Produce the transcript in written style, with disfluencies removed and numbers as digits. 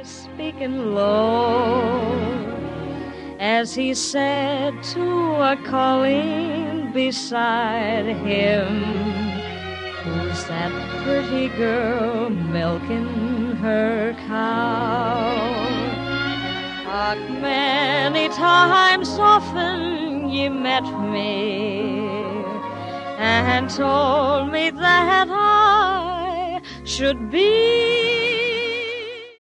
speaking low, as he said to a colleen beside him, "Who's that pretty girl milking her cow?" "Ach, many times often ye met me and told me that I should be